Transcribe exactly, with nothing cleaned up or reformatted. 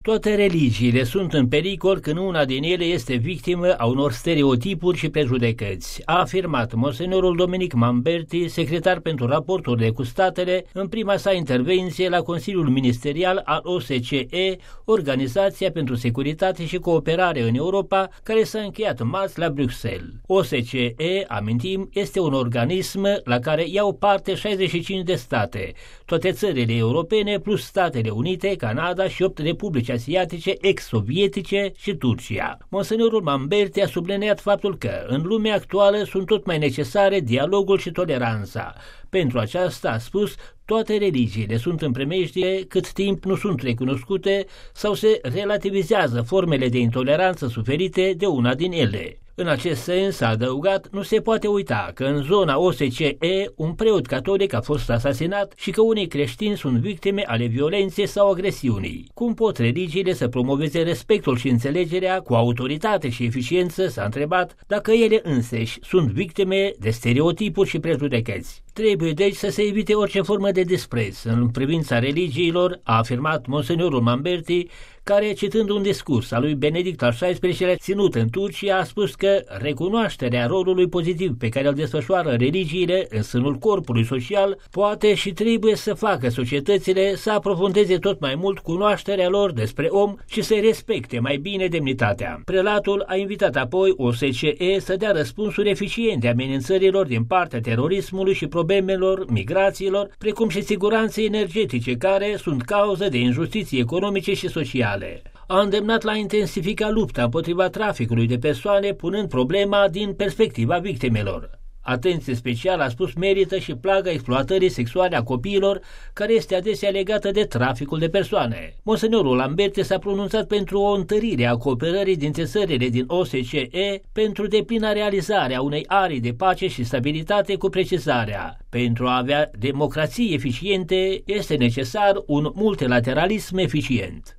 Toate religiile sunt în pericol când una din ele este victimă a unor stereotipuri și prejudecăți, a afirmat monsenorul Dominic Mamberti, secretar pentru raporturile cu statele, în prima sa intervenție la Consiliul Ministerial al O S C E, Organizația pentru Securitate și Cooperare în Europa, care s-a încheiat marți la Bruxelles. O S C E, amintim, este un organism la care iau parte șaizeci și cinci de state, toate țările europene plus Statele Unite, Canada și opt republici asiatice ex-sovietice și Turcia. Monsenorul Mamberti a subliniat faptul că în lumea actuală sunt tot mai necesare dialogul și toleranța. Pentru aceasta, a spus, toate religiile sunt în primejdie cât timp nu sunt recunoscute sau se relativizează formele de intoleranță suferite de una din ele. În acest sens, a adăugat, nu se poate uita că în zona O S C E un preot catolic a fost asasinat și că unii creștini sunt victime ale violenței sau agresiunii. Cum pot religiile să promoveze respectul și înțelegerea cu autoritate și eficiență, s-a întrebat, dacă ele înseși sunt victime de stereotipuri și prejudecăți. Trebuie deci să se evite orice formă de dispreț în privința religiilor, a afirmat monsenorul Mamberti, care, citând un discurs al lui Benedict al șaisprezecelea-lea ținut în Turcia, a spus că recunoașterea rolului pozitiv pe care îl desfășoară religiile în sânul corpului social poate și trebuie să facă societățile să aprofundeze tot mai mult cunoașterea lor despre om și să respecte mai bine demnitatea. Prelatul a invitat apoi O S C E să dea răspunsuri eficiente amenințărilor din partea terorismului și problemelor migrațiilor, precum și siguranței energetice, care sunt cauză de injustiții economice și sociale. A îndemnat la intensifica lupta împotriva traficului de persoane, punând problema din perspectiva victimelor. Atenție specială, a spus, merită și plaga exploatării sexuale a copiilor, care este adesea legată de traficul de persoane. Monsenorul Lamberti s-a pronunțat pentru o întărire a cooperării dintre țările din O S C E pentru deplina realizare a unei arii de pace și stabilitate, cu precizarea: pentru a avea democrații eficiente este necesar un multilateralism eficient.